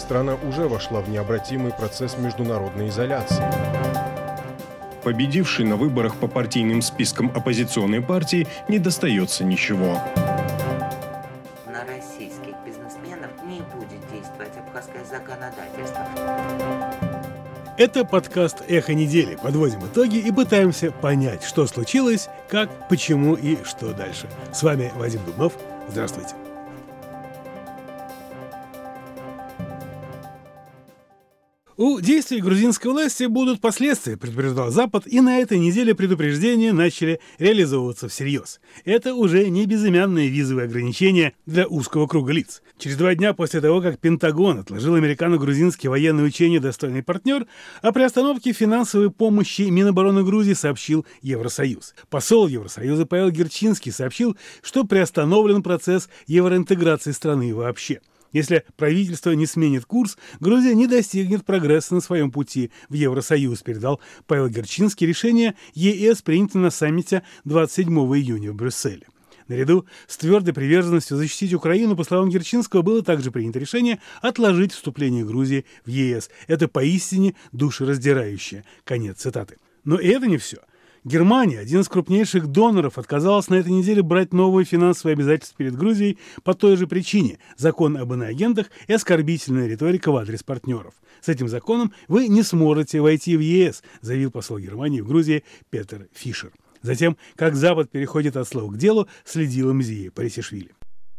Страна уже вошла в необратимый процесс международной изоляции. Победившей на выборах по партийным спискам оппозиционной партии не достается ничего. На российских бизнесменов не будет действовать абхазское законодательство. Это подкаст «Эхо недели». Подводим итоги и пытаемся понять, что случилось, как, почему и что дальше. С вами Вадим Дубнов. Здравствуйте. У действий грузинской власти будут последствия, предупреждал Запад, и на этой неделе предупреждения начали реализовываться всерьез. Это уже не безымянные визовые ограничения для узкого круга лиц. Через 2 дня после того, как Пентагон отложил американо-грузинские военные учения «Достойный партнер», о приостановке финансовой помощи Минобороны Грузии сообщил Евросоюз. Посол Евросоюза Павел Герчинский сообщил, что приостановлен процесс евроинтеграции страны вообще. Если правительство не сменит курс, Грузия не достигнет прогресса на своем пути в Евросоюз, передал Павел Герчинский. Решение ЕС принято на саммите 27 июня в Брюсселе. Наряду с твердой приверженностью защитить Украину, по словам Герчинского, было также принято решение отложить вступление Грузии в ЕС. Это поистине душераздирающе. Конец цитаты. Но и это не все. Германия, один из крупнейших доноров, отказалась на этой неделе брать новые финансовые обязательства перед Грузией по той же причине – закон об иноагентах и оскорбительная риторика в адрес партнеров. С этим законом вы не сможете войти в ЕС, заявил посол Германии в Грузии Петер Фишер. Затем, как Запад переходит от слов к делу, следила Мзия Парисишвили.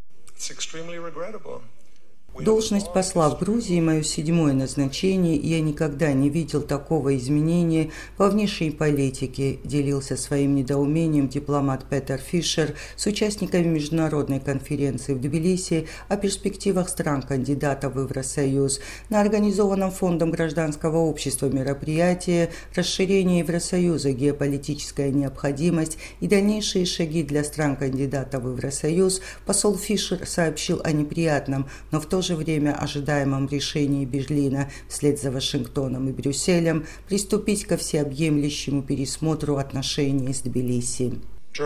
Должность посла в Грузии – мое 7-е назначение, и я никогда не видел такого изменения во внешней политике, делился своим недоумением дипломат Петер Фишер с участниками международной конференции в Тбилиси о перспективах стран-кандидатов в Евросоюз на организованном Фондом гражданского общества мероприятии «Расширение Евросоюза. Геополитическая необходимость и дальнейшие шаги для стран-кандидатов в Евросоюз». Посол Фишер сообщил о неприятном, но в то же время ожидаемом решении Берлина вслед за Вашингтоном и Брюсселем приступить ко всеобъемлющему пересмотру отношений с Тбилиси.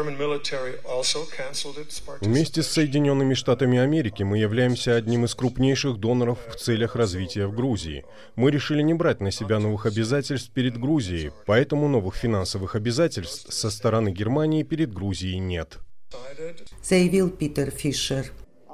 Вместе с Соединенными Штатами Америки мы являемся одним из крупнейших доноров в целях развития в Грузии. Мы решили не брать на себя новых обязательств перед Грузией, поэтому новых финансовых обязательств со стороны Германии перед Грузией нет. Заявил Питер Фишер.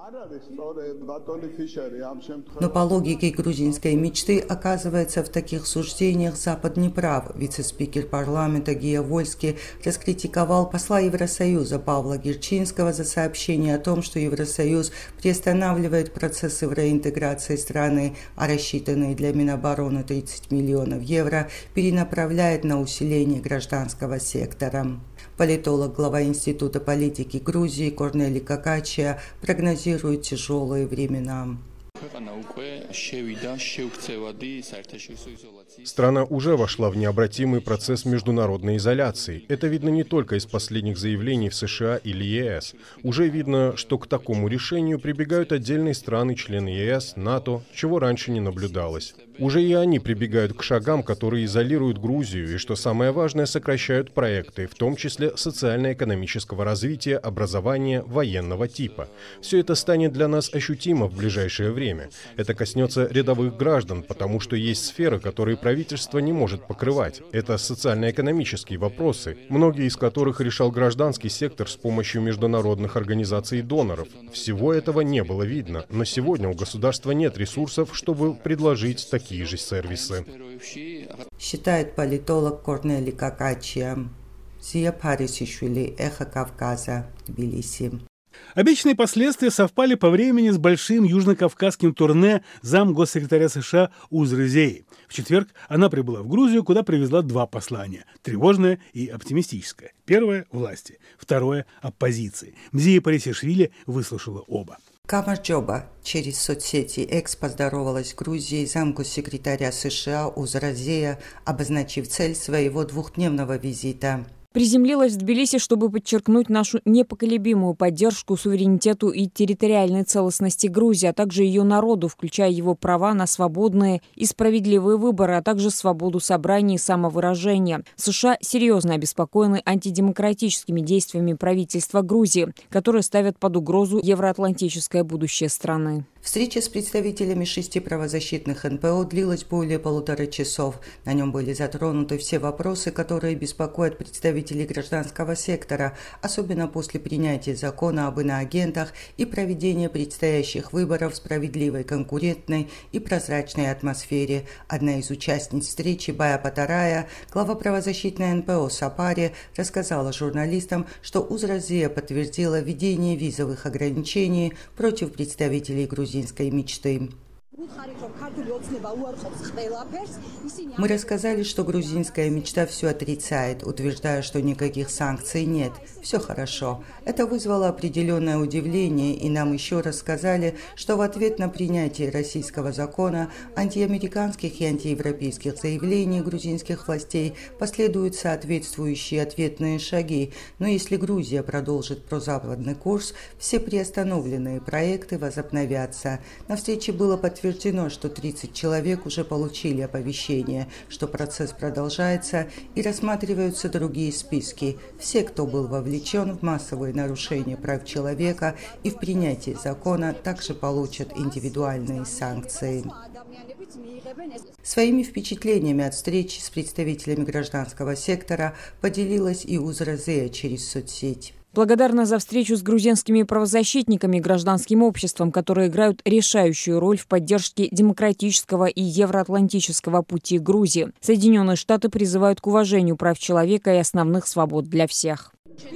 Но по логике грузинской мечты, оказывается, в таких суждениях Запад не прав. Вице-спикер парламента Гия Вольский раскритиковал посла Евросоюза Павла Герчинского за сообщение о том, что Евросоюз приостанавливает процессы евроинтеграции страны, а рассчитанные для Минобороны 30 миллионов евро перенаправляет на усиление гражданского сектора. Политолог, глава Института политики Грузии Корнели Какачия прогнозирует тяжелые времена. Страна уже вошла в необратимый процесс международной изоляции. Это видно не только из последних заявлений в США или ЕС. Уже видно, что к такому решению прибегают отдельные страны, члены ЕС, НАТО, чего раньше не наблюдалось. Уже и они прибегают к шагам, которые изолируют Грузию и, что самое важное, сокращают проекты, в том числе социально-экономического развития, образования, военного типа. Все это станет для нас ощутимо в ближайшее время. Это коснется рядовых граждан, потому что есть сферы, которые правительство не может покрывать. Это социально-экономические вопросы, многие из которых решал гражданский сектор с помощью международных организаций и доноров. Всего этого не было видно, но сегодня у государства нет ресурсов, чтобы предложить такие же сервисы. Считает политолог Корнели Какачия. Мзия Парисишвили, Эхо Кавказа, Тбилиси. Обещанные последствия совпали по времени с большим южнокавказским турне замгоссекретаря США Узры Зеи. В четверг она прибыла в Грузию, куда привезла 2 послания – тревожное и оптимистическое. Первое – власти, второе – оппозиции. Мзия Парисишвили выслушала оба. Камарджоба через соцсети X поздоровалась с Грузией замгоссекретаря США Узра Зея, обозначив цель своего 2-дневного визита. приземлилась в Тбилиси, чтобы подчеркнуть нашу непоколебимую поддержку суверенитету и территориальной целостности Грузии, а также ее народу, включая его права на свободные и справедливые выборы, а также свободу собраний и самовыражения. США серьезно обеспокоены антидемократическими действиями правительства Грузии, которые ставят под угрозу евроатлантическое будущее страны. В Встреча с представителями 6 правозащитных НПО длилась более 1,5 часов. На нем были затронуты все вопросы, которые беспокоят представителей гражданского сектора, особенно после принятия закона об иноагентах и проведения предстоящих выборов в справедливой, конкурентной и прозрачной атмосфере. Одна из участниц встречи, Бая Патарая, глава правозащитной НПО «Сапари», рассказала журналистам, что УЗРАЗИА подтвердила введение визовых ограничений против представителей грузинской мечты. Мы рассказали, что грузинская мечта все отрицает, утверждая, что никаких санкций нет. Все хорошо. Это вызвало определенное удивление, и нам еще рассказали, что в ответ на принятие российского закона, антиамериканских и антиевропейских заявлений грузинских властей последуют соответствующие ответные шаги. Но если Грузия продолжит прозападный курс, все приостановленные проекты возобновятся. На встрече было подтверждено, что 30 человек уже получили оповещение, что процесс продолжается и рассматриваются другие списки. Все, кто был вовлечен в массовые нарушения прав человека и в принятии закона, также получат индивидуальные санкции. Своими впечатлениями от встречи с представителями гражданского сектора поделилась и УЗРАЗИА через соцсеть. Благодарна за встречу с грузинскими правозащитниками и гражданским обществом, которые играют решающую роль в поддержке демократического и евроатлантического пути Грузии. Соединенные Штаты призывают к уважению прав человека и основных свобод для всех.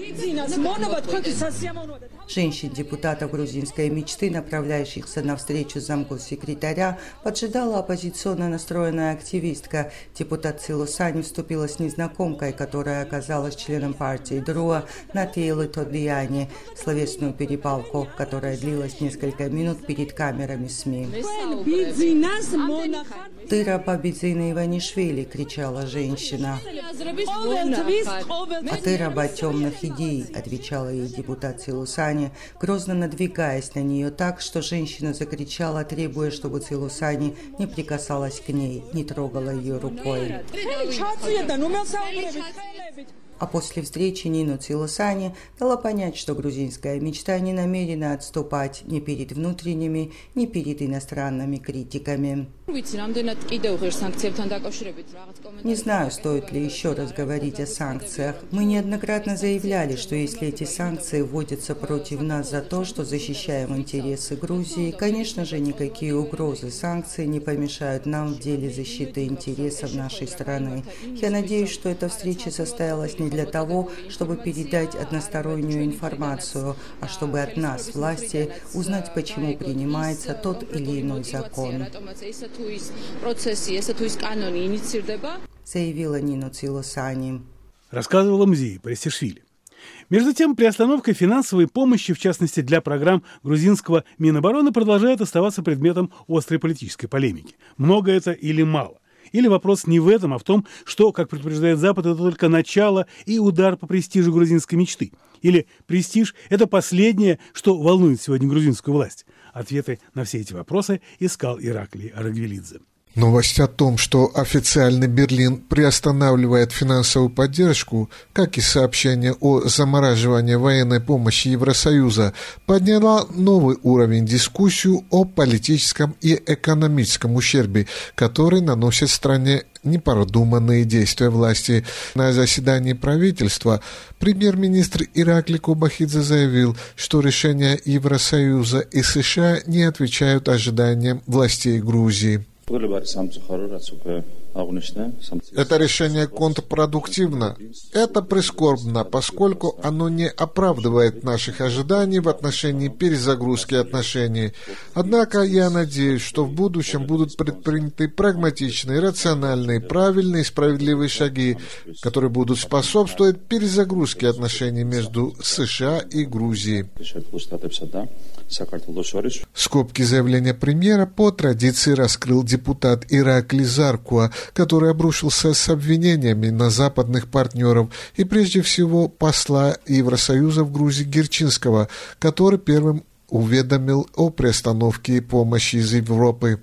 Женщин-депутатов грузинской мечты, направляющихся на встречу замгоссекретаря, поджидала оппозиционно настроенная активистка. Депутат Цилусани вступила с незнакомкой, которая оказалась членом партии ДРУА, Натиэлы Тодияни, словесную перепалку, которая длилась несколько минут перед камерами СМИ. «Тыра Бабидзина Иванишвили!» – кричала женщина. «А ты раба темных идей!» – отвечала ей депутат Цилусани, грозно надвигаясь на нее так, что женщина закричала, требуя, чтобы Цилусани не прикасалась к ней, не трогала ее рукой. А после встречи Нину Цилусани дала понять, что грузинская мечта не намерена отступать ни перед внутренними, ни перед иностранными критиками. Не знаю, стоит ли еще раз говорить о санкциях. Мы неоднократно заявляли, что если эти санкции вводятся против нас за то, что защищаем интересы Грузии, конечно же, никакие угрозы санкций не помешают нам в деле защиты интересов нашей страны. Я надеюсь, что эта встреча состоялась не для того, чтобы передать одностороннюю информацию, а чтобы от нас, власти, узнать, почему принимается тот или иной закон. Заявила Нина Цилусани. Рассказывала Мзия Престишвили. Между тем, приостановка финансовой помощи, в частности для программ грузинского Минобороны, продолжает оставаться предметом острой политической полемики. Много это или мало? Или вопрос не в этом, а в том, что, как предупреждает Запад, это только начало и удар по престижу грузинской мечты. Или престиж – это последнее, что волнует сегодня грузинскую власть. Ответы на все эти вопросы искал Ираклий Арагвелидзе. Новость о том, что официальный Берлин приостанавливает финансовую поддержку, как и сообщение о замораживании военной помощи Евросоюза, подняла новый уровень дискуссию о политическом и экономическом ущербе, который наносит стране непродуманные действия власти. На заседании правительства премьер-министр Ираклий Кобахидзе заявил, что решения Евросоюза и США не отвечают ожиданиям властей Грузии. Это решение контрпродуктивно. Это прискорбно, поскольку оно не оправдывает наших ожиданий в отношении перезагрузки отношений. Однако я надеюсь, что в будущем будут предприняты прагматичные, рациональные, правильные и справедливые шаги, которые будут способствовать перезагрузке отношений между США и Грузией. Скобки заявления премьера по традиции раскрыл депутат Ираклий Заркуа, который обрушился с обвинениями на западных партнеров и прежде всего посла Евросоюза в Грузии Герчинского, который первым уведомил о приостановке помощи из Европы.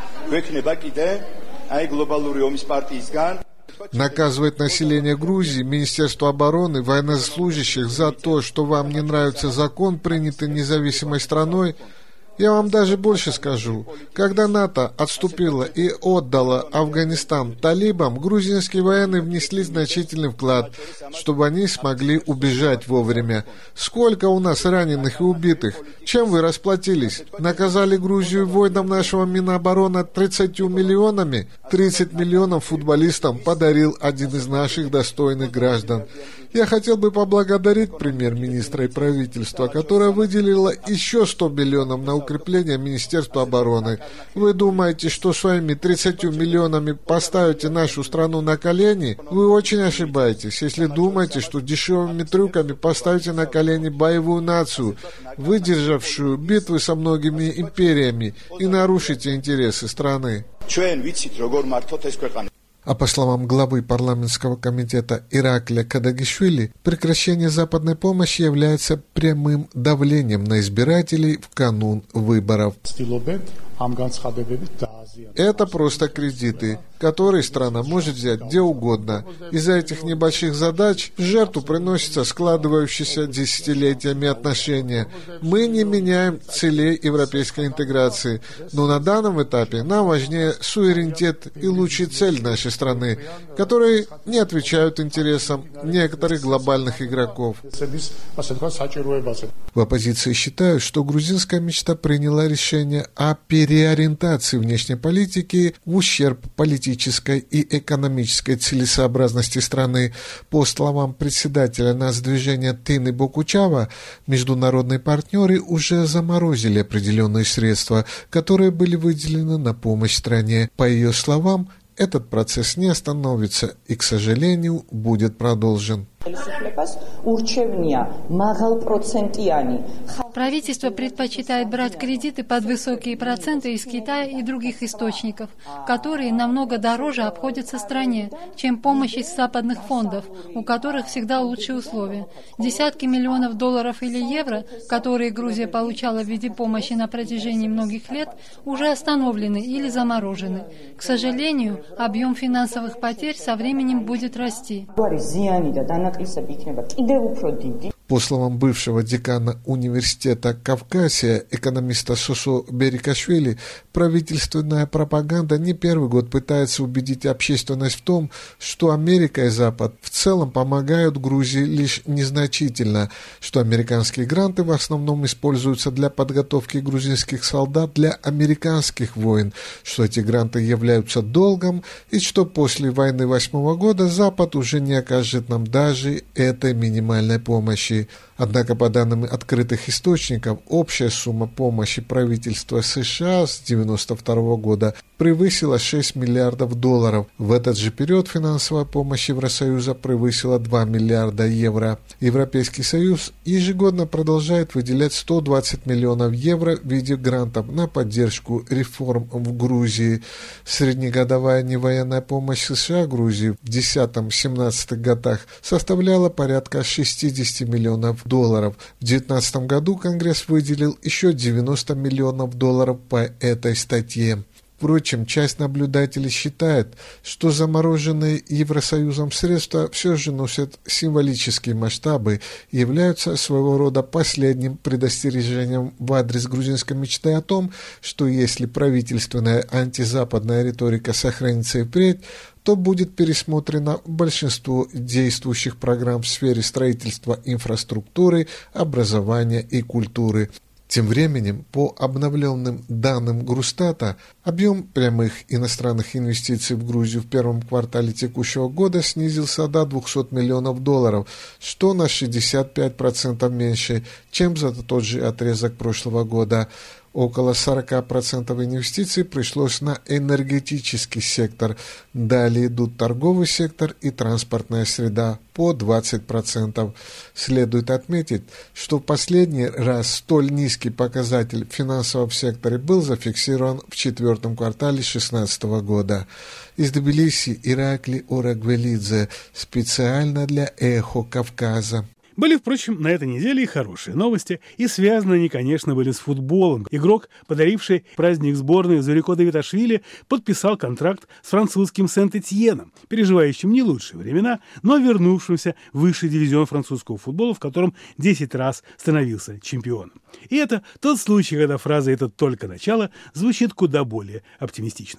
Наказывает население Грузии, Министерство обороны, военнослужащих за то, что вам не нравится закон, принятый независимой страной, Я вам даже больше скажу. Когда НАТО отступило и отдало Афганистан талибам, грузинские военные внесли значительный вклад, чтобы они смогли убежать вовремя. Сколько у нас раненых и убитых? Чем вы расплатились? Наказали Грузию воинам нашего Минобороны 30 миллионами? 30 миллионов футболистам подарил один из наших достойных граждан. Я хотел бы поблагодарить премьер-министра и правительства, которое выделило еще 100 миллионов на укрепление Министерства обороны. Вы думаете, что своими 30 миллионами поставите нашу страну на колени? Вы очень ошибаетесь, если думаете, что дешевыми трюками поставите на колени боевую нацию, выдержавшую битвы со многими империями, и нарушите интересы страны. А по словам главы парламентского комитета Ираклия Кадагишвили, прекращение западной помощи является прямым давлением на избирателей в канун выборов. Это просто кредиты, которые страна может взять где угодно. Из-за этих небольших задач в жертву приносятся складывающиеся десятилетиями отношения. Мы не меняем целей европейской интеграции, но на данном этапе нам важнее суверенитет и лучшие цели нашей страны, которые не отвечают интересам некоторых глобальных игроков. В оппозиции считают, что грузинская мечта приняла решение о переориентации внешней политики в ущерб политической и экономической целесообразности страны. По словам председателя нацдвижения Тины Бокучава, международные партнеры уже заморозили определенные средства, которые были выделены на помощь стране. По ее словам, этот процесс не остановится и, к сожалению, будет продолжен. Правительство предпочитает брать кредиты под высокие проценты из Китая и других источников, которые намного дороже обходятся стране, чем помощь из западных фондов, у которых всегда лучшие условия. Десятки миллионов долларов или евро, которые Грузия получала в виде помощи на протяжении многих лет, уже остановлены или заморожены. К сожалению, объем финансовых потерь со временем будет расти. По словам бывшего декана университета Кавказия, экономиста Сосо Берикашвили, правительственная пропаганда не первый год пытается убедить общественность в том, что Америка и Запад в целом помогают Грузии лишь незначительно, что американские гранты в основном используются для подготовки грузинских солдат для американских войн, что эти гранты являются долгом и что после войны 2008 года Запад уже не окажет нам даже этой минимальной помощи. Однако, по данным открытых источников, общая сумма помощи правительства США с 1992 года превысила 6 миллиардов долларов. В этот же период финансовая помощь Евросоюза превысила 2 миллиарда евро. Европейский Союз ежегодно продолжает выделять 120 миллионов евро в виде грантов на поддержку реформ в Грузии. Среднегодовая невоенная помощь США Грузии в 2010-2017 годах составляла порядка 60 миллионов долларов. В 2019 году Конгресс выделил еще 90 миллионов долларов по этой статье. Впрочем, часть наблюдателей считает, что замороженные Евросоюзом средства все же носят символические масштабы и являются своего рода последним предостережением в адрес грузинской мечты о том, что если правительственная антизападная риторика сохранится и впредь, то будет пересмотрено большинство действующих программ в сфере строительства инфраструктуры, образования и культуры. Тем временем, по обновленным данным Грустата, объем прямых иностранных инвестиций в Грузию в первом квартале текущего года снизился до 200 миллионов долларов, что на 65% меньше, чем за тот же отрезок прошлого года. Около 40% инвестиций пришлось на энергетический сектор. Далее идут торговый сектор и транспортная среда по 20%. Следует отметить, что в последний раз столь низкий показатель в финансовом секторе был зафиксирован в четвертом квартале 2016 года. Из Тбилиси Иракли Орагвелидзе специально для «Эхо Кавказа». Были, впрочем, на этой неделе и хорошие новости, и связаны они, конечно, были с футболом. Игрок, подаривший праздник сборной Зурико Давиташвили, подписал контракт с французским Сент-Этьеном, переживающим не лучшие времена, но вернувшимся в высший дивизион французского футбола, в котором 10 раз становился чемпионом. И это тот случай, когда фраза «это только начало» звучит куда более оптимистично.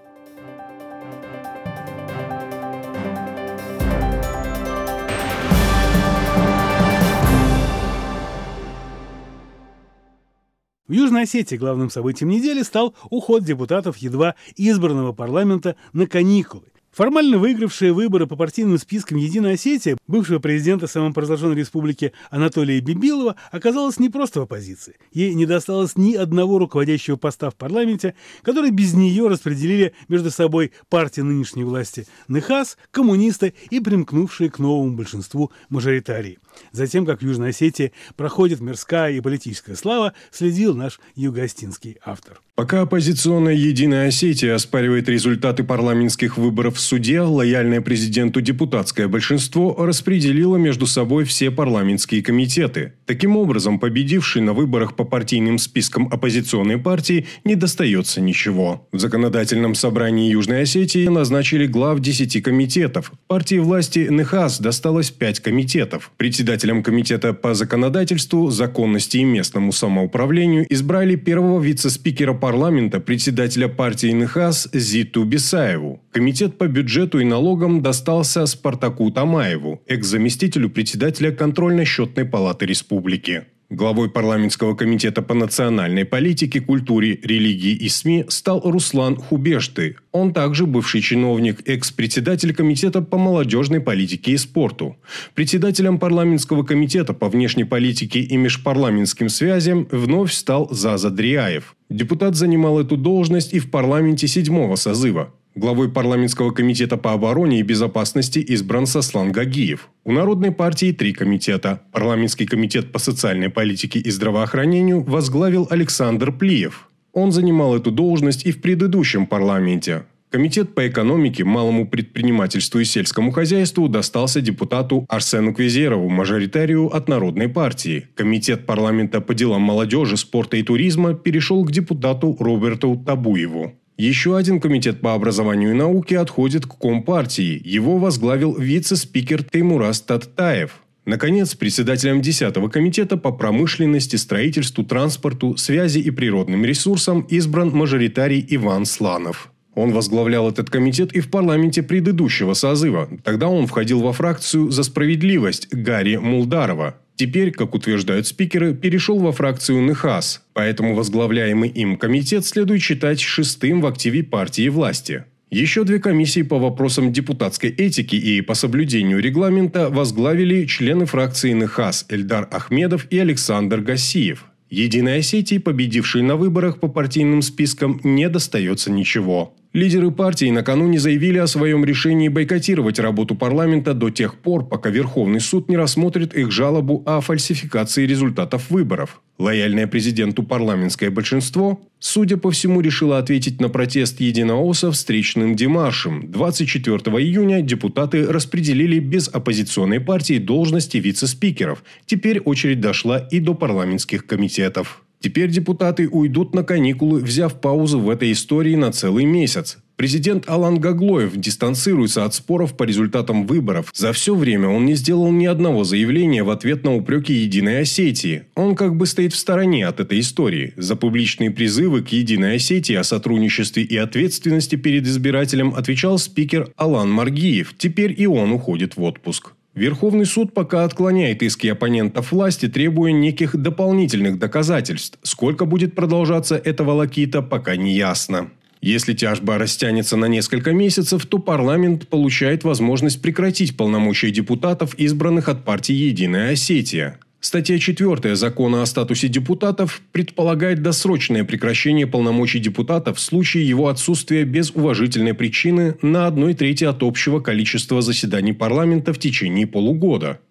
В Южной Осетии главным событием недели стал уход депутатов едва избранного парламента на каникулы. Формально выигравшая выборы по партийным спискам «Единая Осетия» бывшего президента самопровозглашенной республики Анатолия Бибилова оказалась не просто в оппозиции. Ей не досталось ни одного руководящего поста в парламенте, который без нее распределили между собой партии нынешней власти НХАС, коммунисты и примкнувшие к новому большинству мажоритарии. Затем, как в Южной Осетии проходит мирская и политическая слава, следил наш юго-остинский автор. Пока оппозиционная «Единая Осетия» оспаривает результаты парламентских выборов в суде, лояльное президенту депутатское большинство распределило между собой все парламентские комитеты. Таким образом, победившей на выборах по партийным спискам оппозиционной партии не достается ничего. В законодательном собрании Южной Осетии назначили глав 10 комитетов. Партии власти НХАС досталось 5 комитетов. Председателем комитета по законодательству, законности и местному самоуправлению избрали первого вице-спикера парламента, председателя партии НХАС Зиту Бесаеву. Комитет по бюджету и налогам достался Спартаку Тамаеву, экс-заместителю председателя контрольно-счетной палаты республики. Главой парламентского комитета по национальной политике, культуре, религии и СМИ стал Руслан Хубешты. Он также бывший чиновник, экс-председатель комитета по молодежной политике и спорту. Председателем парламентского комитета по внешней политике и межпарламентским связям вновь стал Заза Дрияев. Депутат занимал эту должность и в парламенте 7-го созыва. Главой парламентского комитета по обороне и безопасности избран Сослан Гагиев. У Народной партии 3 комитета. Парламентский комитет по социальной политике и здравоохранению возглавил Александр Плиев. Он занимал эту должность и в предыдущем парламенте. Комитет по экономике, малому предпринимательству и сельскому хозяйству достался депутату Арсену Квезерову, мажоритарию от Народной партии. Комитет парламента по делам молодежи, спорта и туризма перешел к депутату Роберту Табуеву. Еще один комитет по образованию и науке отходит к Компартии. Его возглавил вице-спикер Теймураз Таттаев. Наконец, председателем 10-го комитета по промышленности, строительству, транспорту, связи и природным ресурсам избран мажоритарий Иван Сланов. Он возглавлял этот комитет и в парламенте предыдущего созыва. Тогда он входил во фракцию «За справедливость» Гарри Мулдарова. Теперь, как утверждают спикеры, перешел во фракцию НХАС, поэтому возглавляемый им комитет следует считать 6-м в активе партии власти. Еще 2 комиссии по вопросам депутатской этики и по соблюдению регламента возглавили члены фракции НХАС Эльдар Ахмедов и Александр Гассиев. Единой Осетии, победившей на выборах по партийным спискам, не достается ничего. Лидеры партии накануне заявили о своем решении бойкотировать работу парламента до тех пор, пока Верховный суд не рассмотрит их жалобу о фальсификации результатов выборов. Лояльное президенту парламентское большинство, судя по всему, решило ответить на протест единоосов встречным демаршем. 24 июня депутаты распределили без оппозиционной партии должности вице-спикеров. Теперь очередь дошла и до парламентских комитетов. Теперь депутаты уйдут на каникулы, взяв паузу в этой истории на целый месяц. Президент Алан Гаглоев дистанцируется от споров по результатам выборов. За все время он не сделал ни одного заявления в ответ на упреки Единой Осетии. Он как бы стоит в стороне от этой истории. За публичные призывы к Единой Осетии о сотрудничестве и ответственности перед избирателем отвечал спикер Алан Маргиев. Теперь и он уходит в отпуск. Верховный суд пока отклоняет иски оппонентов власти, требуя неких дополнительных доказательств. Сколько будет продолжаться эта волокита, пока не ясно. Если тяжба растянется на несколько месяцев, то парламент получает возможность прекратить полномочия депутатов, избранных от партии «Единая Осетия». Статья 4 Закона о статусе депутатов предполагает досрочное прекращение полномочий депутата в случае его отсутствия без уважительной причины на 1/3 от общего количества заседаний парламента в течение полугода.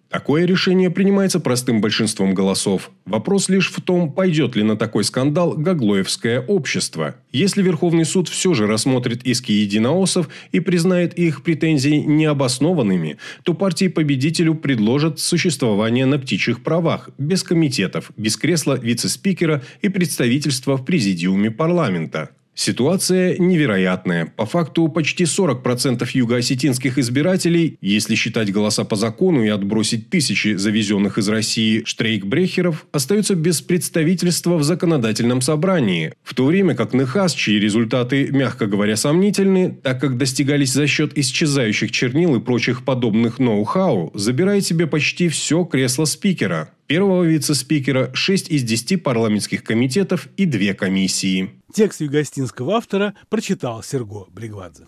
Такое решение принимается простым большинством голосов. Вопрос лишь в том, пойдет ли на такой скандал гаглоевское общество. Если Верховный суд все же рассмотрит иски единоосов и признает их претензии необоснованными, то партии победителю предложат существование на птичьих правах, без комитетов, без кресла вице-спикера и представительства в президиуме парламента. Ситуация невероятная. По факту почти 40% юго-осетинских избирателей, если считать голоса по закону и отбросить тысячи завезенных из России штрейкбрехеров, остаются без представительства в законодательном собрании. В то время как Нехас, чьи результаты, мягко говоря, сомнительны, так как достигались за счет исчезающих чернил и прочих подобных ноу-хау, забирает себе почти все кресло спикера. Первого вице-спикера, 6 из 10 парламентских комитетов и 2 комиссии. Текст юго-осетинского автора прочитал Серго Бригвадзе.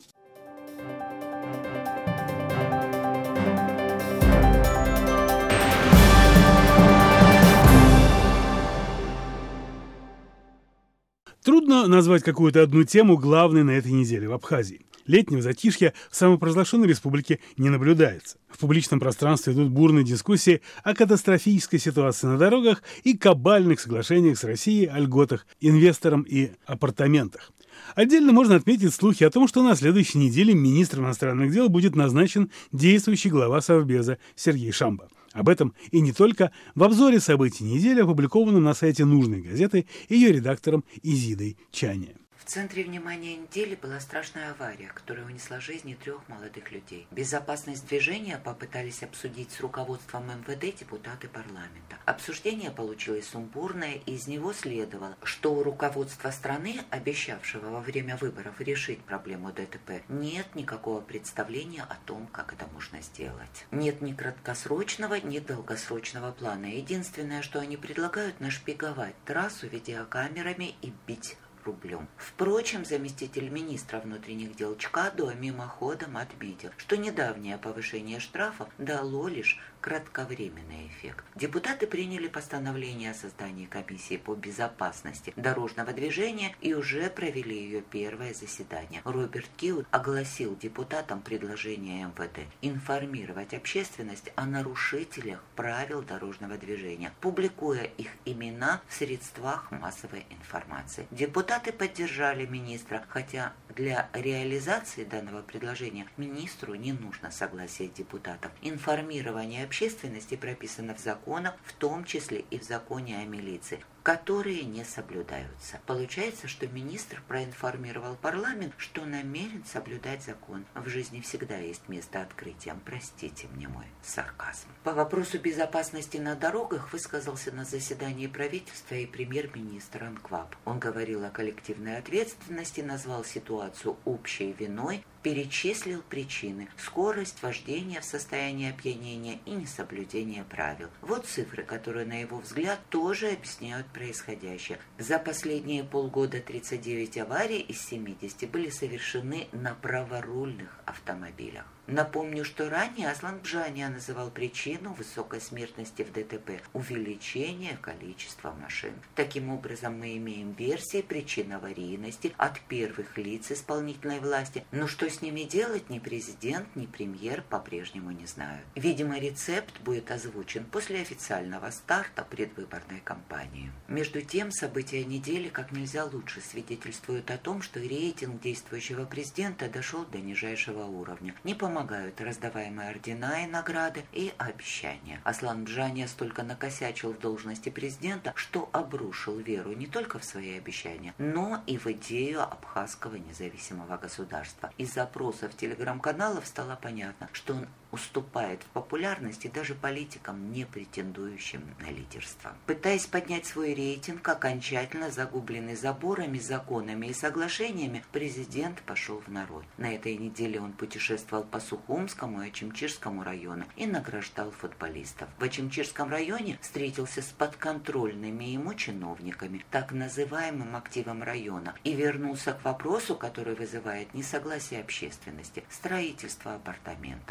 Трудно назвать какую-то одну тему главной на этой неделе в Абхазии. Летнего затишья в самопровозглашенной республике не наблюдается. В публичном пространстве идут бурные дискуссии о катастрофической ситуации на дорогах и кабальных соглашениях с Россией о льготах инвесторам и апартаментах. Отдельно можно отметить слухи о том, что на следующей неделе министром иностранных дел будет назначен действующий глава Совбеза Сергей Шамба. Об этом и не только в обзоре событий недели, опубликованном на сайте «Нужной газеты» ее редактором Изидой Чане. В центре внимания недели была страшная авария, которая унесла жизни 3 молодых людей. Безопасность движения попытались обсудить с руководством МВД депутаты парламента. Обсуждение получилось сумбурное, и из него следовало, что у руководства страны, обещавшего во время выборов решить проблему ДТП, нет никакого представления о том, как это можно сделать. Нет ни краткосрочного, ни долгосрочного плана. Единственное, что они предлагают, нашпиговать трассу видеокамерами и бить рублем. Впрочем, заместитель министра внутренних дел Чкадо мимоходом отметил, что недавнее повышение штрафов дало лишь кратковременный эффект. Депутаты приняли постановление о создании комиссии по безопасности дорожного движения и уже провели ее первое заседание. Роберт Киут огласил депутатам предложение МВД информировать общественность о нарушителях правил дорожного движения, публикуя их имена в средствах массовой информации. Депутаты поддержали министра, хотя для реализации данного предложения министру не нужно согласие депутатов. Информирование общественности прописано в законах, в том числе и в законе о милиции, которые не соблюдаются. Получается, что министр проинформировал парламент, что намерен соблюдать закон. В жизни всегда есть место открытиям. Простите мне мой сарказм. По вопросу безопасности на дорогах высказался на заседании правительства и премьер-министр Анкваб. Он говорил о коллективной ответственности, назвал ситуацию общей виной, перечислил причины: скорость, вождение в состоянии опьянения и несоблюдение правил. Вот цифры, которые, на его взгляд, тоже объясняют происходящее. За последние полгода 39 аварий из 70 были совершены на праворульных автомобилях. Напомню, что ранее Аслан Бжанян называл причину высокой смертности в ДТП – увеличение количества машин. Таким образом, мы имеем версии причин аварийности от первых лиц исполнительной власти, но что с ними делать, ни президент, ни премьер по-прежнему не знают. Видимо, рецепт будет озвучен после официального старта предвыборной кампании. Между тем, события недели как нельзя лучше свидетельствуют о том, что рейтинг действующего президента дошел до нижайшего уровня. Не помогают раздаваемые ордена и награды и обещания. Аслан Бжанян столько накосячил в должности президента, что обрушил веру не только в свои обещания, но и в идею абхазского независимого государства. Из запросов телеграм-каналов стало понятно, что он уступает в популярности даже политикам, не претендующим на лидерство. Пытаясь поднять свой рейтинг, окончательно загубленный заборами, законами и соглашениями, президент пошел в народ. На этой неделе он путешествовал по Сухумскому и Очимчирскому району и награждал футболистов. В Очимчирском районе встретился с подконтрольными ему чиновниками, так называемым активом района, и вернулся к вопросу, который вызывает несогласие общественности – строительство апартаментов. Бжанян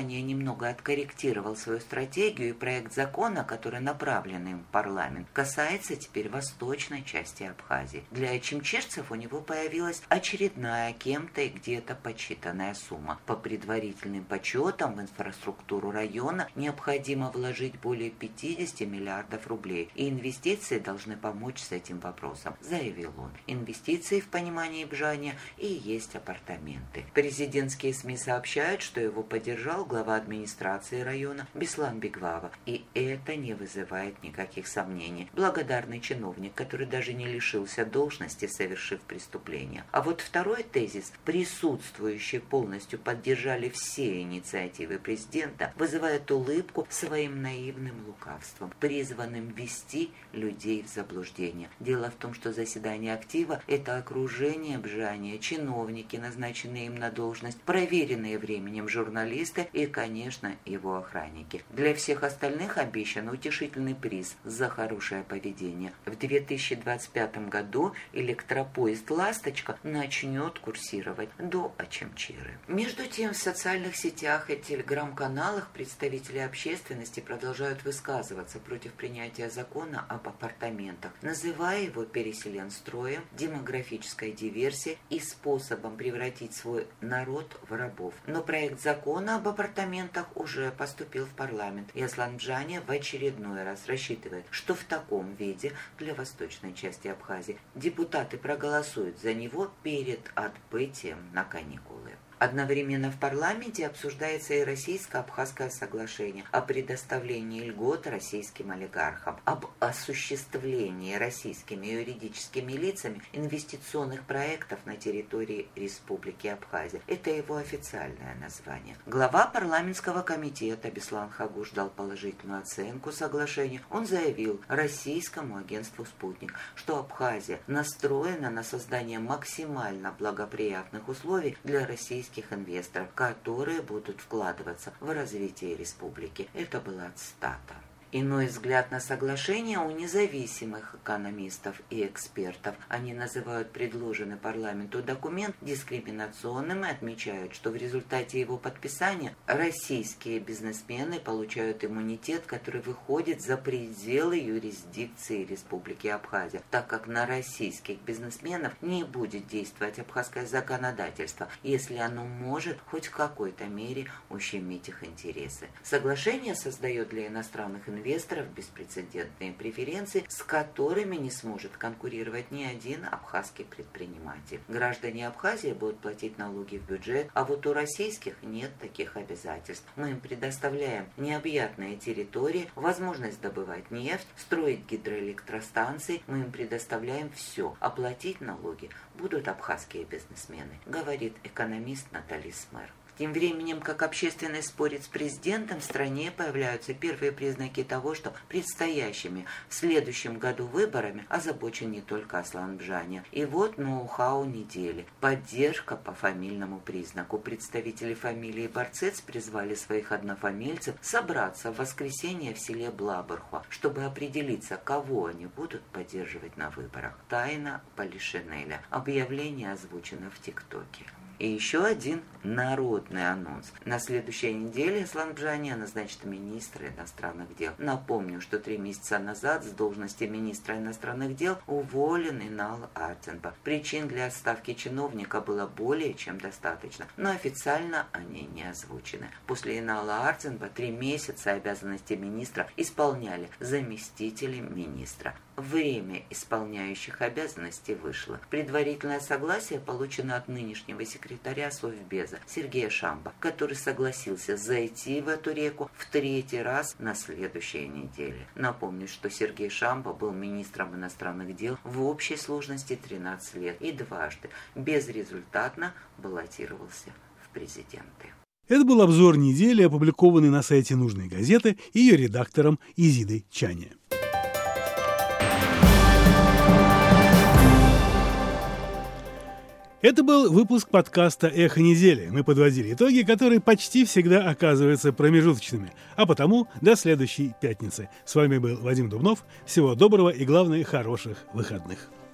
Бжания немного откорректировал свою стратегию, и проект закона, который направлен им в парламент, касается теперь восточной части Абхазии. Для чемчешцев у него появилась очередная кем-то и где-то подсчитанная сумма. По предварительным подсчетам в инфраструктуру района необходимо вложить более 50 миллиардов рублей, и инвестиции должны помочь с этим вопросом, заявил он. Инвестиции в понимании Бжания и есть апартаменты. Президентские СМИ сообщают, что его поддержал глава администрации района Беслан Бигвава, и это не вызывает никаких сомнений. Благодарный чиновник, который даже не лишился должности, совершив преступление. А вот второй тезис, присутствующие полностью поддержали все инициативы президента, вызывает улыбку своим наивным лукавством, призванным ввести людей в заблуждение. Дело в том, что заседание актива – это окружение Бжания, чиновники, назначенные им на должность, проверенные временем журналисты и, конечно, его охранники. Для всех остальных обещан утешительный приз за хорошее поведение. В 2025 году электропоезд «Ласточка» начнет курсировать до Очамчиры. Между тем, в социальных сетях и телеграм-каналах представители общественности продолжают высказываться против принятия закона об апартаментах, называя его переселенстроем, демографической диверсией и способом превратить свой народ в рабов. Но проект закона об апартаментах уже поступил в парламент, и Аслан Бжания в очередной раз рассчитывает, что в таком виде для восточной части Абхазии депутаты проголосуют за него перед отбытием на каникулы. Одновременно в парламенте обсуждается и российско-абхазское соглашение о предоставлении льгот российским олигархам, об осуществлении российскими юридическими лицами инвестиционных проектов на территории Республики Абхазия. Это его официальное название. Глава парламентского комитета Беслан Хагуш дал положительную оценку соглашению. Он заявил российскому агентству «Спутник», что Абхазия настроена на создание максимально благоприятных условий для российских инвесторов, которые будут вкладываться в развитие республики. Это была цитата. Иной взгляд на соглашение у независимых экономистов и экспертов. Они называют предложенный парламенту документ дискриминационным и отмечают, что в результате его подписания российские бизнесмены получают иммунитет, который выходит за пределы юрисдикции Республики Абхазия, так как на российских бизнесменов не будет действовать абхазское законодательство, если оно может хоть в какой-то мере ущемить их интересы. Соглашение создает для иностранных инвесторов беспрецедентные преференции, с которыми не сможет конкурировать ни один абхазский предприниматель. Граждане Абхазии будут платить налоги в бюджет, а вот у российских нет таких обязательств. Мы им предоставляем необъятные территории, возможность добывать нефть, строить гидроэлектростанции, мы им предоставляем все. Оплатить налоги будут абхазские бизнесмены, говорит экономист Натали Смер. Тем временем, как общественность спорит с президентом, в стране появляются первые признаки того, что предстоящими в следующем году выборами озабочен не только Аслан Бжания. И вот ноу-хау недели. Поддержка по фамильному признаку. Представители фамилии Барцец призвали своих однофамильцев собраться в воскресенье в селе Блабархуа, чтобы определиться, кого они будут поддерживать на выборах. Тайна Полишинеля. Объявление озвучено в ТикТоке. И еще один народный анонс. На следующей неделе Аслан Бжания назначит министра иностранных дел. Напомню, что 3 месяца назад с должности министра иностранных дел уволен Инал Артенба. Причин для отставки чиновника было более чем достаточно, но официально они не озвучены. После Инала Артенба 3 месяца обязанности министра исполняли заместители министра. Время исполняющих обязанности вышло. Предварительное согласие получено от нынешнего секретаря Совбеза Сергея Шамба, который согласился зайти в эту реку в 3-й раз на следующей неделе. Напомню, что Сергей Шамба был министром иностранных дел в общей сложности 13 лет и дважды безрезультатно баллотировался в президенты. Это был обзор недели, опубликованный на сайте «Нужной газеты» и ее редактором Изидой Чане. Это был выпуск подкаста «Эхо недели». Мы подводили итоги, которые почти всегда оказываются промежуточными. А потому до следующей пятницы. С вами был Вадим Дубнов. Всего доброго и, главное, хороших выходных.